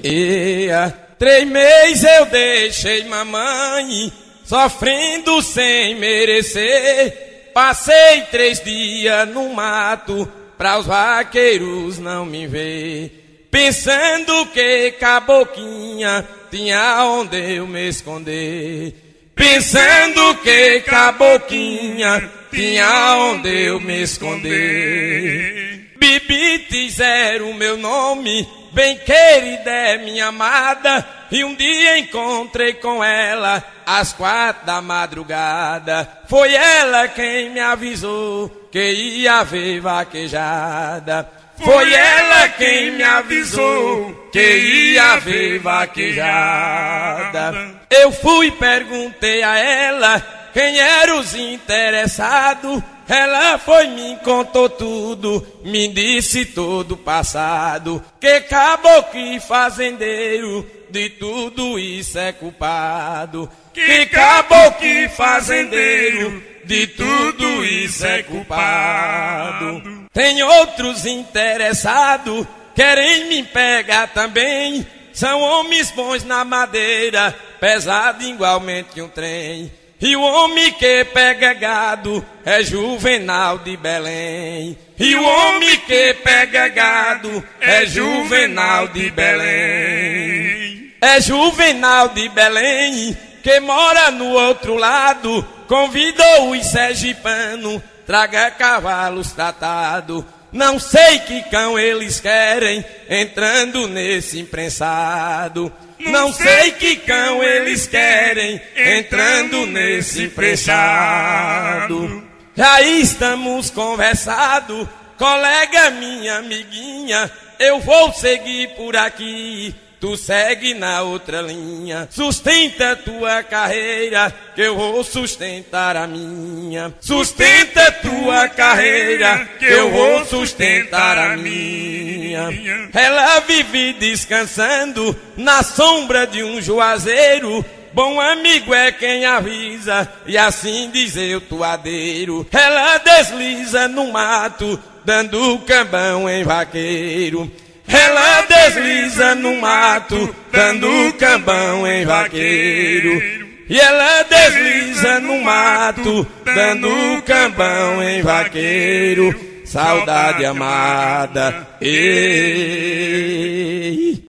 3 meses eu deixei mamãe sofrendo sem merecer. Passei 3 dias no mato pra os vaqueiros não me ver, pensando que caboquinha tinha onde eu me esconder. Pensando que caboquinha tinha onde eu me esconder. Bibites era o meu nome, bem querida é minha amada, e um dia encontrei com ela às 4 da madrugada. Foi ela quem me avisou que ia haver vaquejada. Foi ela quem me avisou que ia haver vaquejada. Eu fui e perguntei a ela quem eram os interessados. Ela foi me contou tudo, me disse todo o passado, que caboclo e fazendeiro de tudo isso é culpado. Que caboclo e fazendeiro de tudo isso é culpado. Tem outros interessados, querem me pegar também. São homens bons na madeira, pesado igualmente que um trem. E o homem que pega gado é Juvenal de Belém. E o homem que pega gado é Juvenal de Belém. É Juvenal de Belém, que mora no outro lado. Convidou os sergipanos, traga cavalos tratados. Não sei que cão eles querem, entrando nesse imprensado. Não sei que cão eles querem, entrando nesse imprensado. Já estamos conversados, colega minha amiguinha. Eu vou seguir por aqui, tu segue na outra linha. Sustenta tua carreira, que eu vou sustentar a minha. Sustenta tua carreira, que eu vou sustentar a minha. Ela vive descansando na sombra de um juazeiro. Bom amigo é quem avisa, e assim diz eu toadeiro. Ela desliza no mato, dando cambão em vaqueiro. Ela desliza no mato, dando cambão em vaqueiro. E ela desliza no mato, dando cambão em vaqueiro. Saudade amada, ei.